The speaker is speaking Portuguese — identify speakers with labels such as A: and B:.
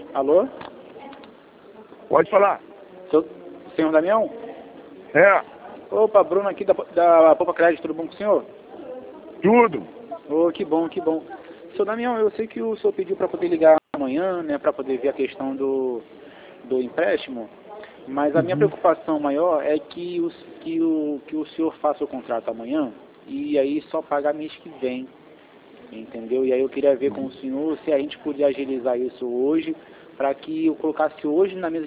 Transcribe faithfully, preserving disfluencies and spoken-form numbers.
A: Alô?
B: Pode falar.
A: Seu, senhor Damião?
B: É,
A: Opa, Bruno aqui da, da Poupa Crédito, tudo bom com o senhor?
B: tudo.
A: Oh, que bom, que bom. Seu Damião, eu sei que o senhor pediu para poder ligar amanhã, né, para poder ver a questão do, do empréstimo, mas a minha
B: Uhum.
A: preocupação maior é que, os, que, o, que o senhor faça o contrato amanhã e aí só pagar mês que vem, entendeu? E aí eu queria ver com o senhor se a gente podia agilizar isso hoje, para que eu colocasse hoje na mesa